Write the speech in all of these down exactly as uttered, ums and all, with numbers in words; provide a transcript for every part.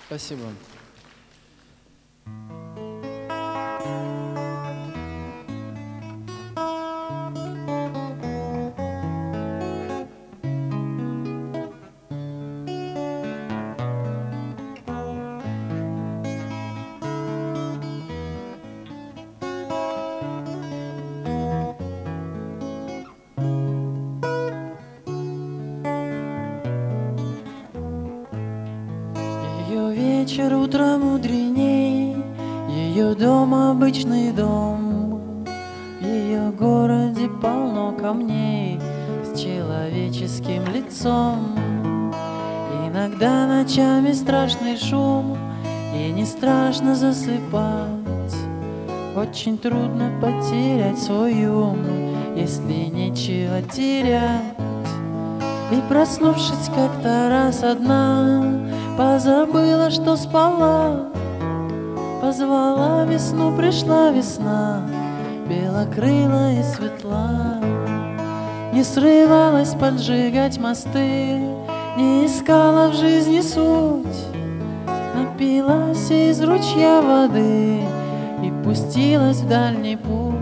Спасибо. Ее вечер утро мудреней, ее дом обычный дом. В ее городе полно камней с человеческим лицом. Иногда ночами страшный шум, и не страшно засыпать. Очень трудно потерять свой ум, если нечего терять. И проснувшись как-то раз одна, позабыла, что спала. Позвала весну, пришла весна, белокрылая и светла. Не срывалась поджигать мосты, не искала в жизни суть. Напилась из ручья воды и пустилась в дальний путь.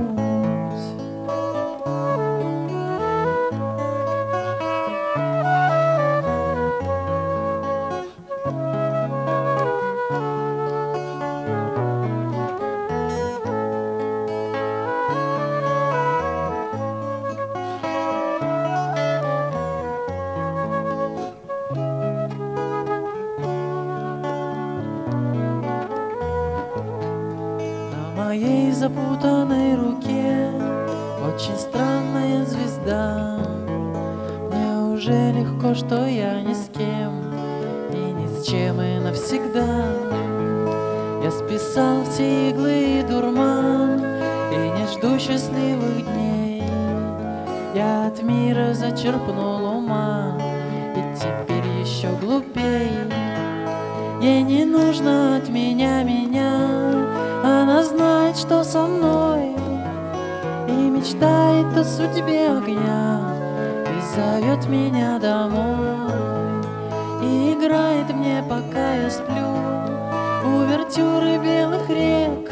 На моей запутанной руке очень странная звезда. Мне уже легко, что я ни с кем и ни с чем и навсегда. Я списал все иглы и дурман и не жду счастливых дней. Я от мира зачерпнул ума и теперь еще глупей. Ей не нужно от меня меня, она знает, что со мной, и мечтает о судьбе огня, и зовет меня домой, и играет мне, пока я сплю, увертюры белых рек.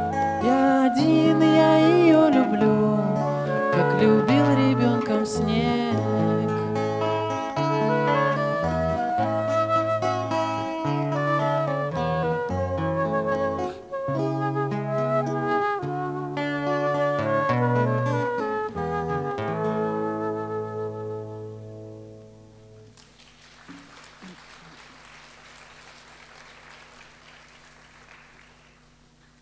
Я один, я ее люблю, как любил ребенком снег.